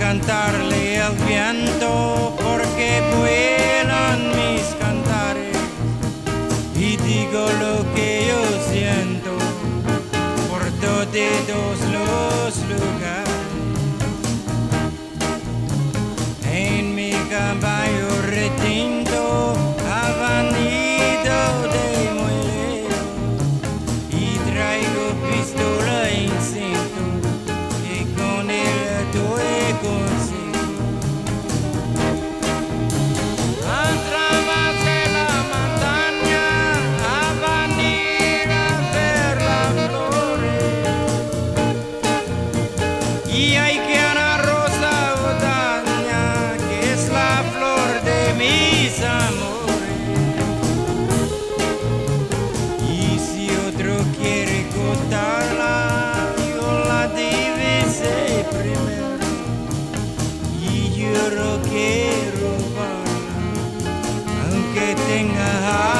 cantarle al viento porque vuelan mis cantares y digo lo que yo siento por todos los lugares. En mi caballo retinto ha venido de muy lejos y traigo pistola en cinto y con él doy consigo. A través de la montaña a venir a ver las flores y hay que una rosa odaña que es la flor de mis amores. Y si otro quiere cortarla, yo la divisé primero y yo no quiero robarla, aunque tenga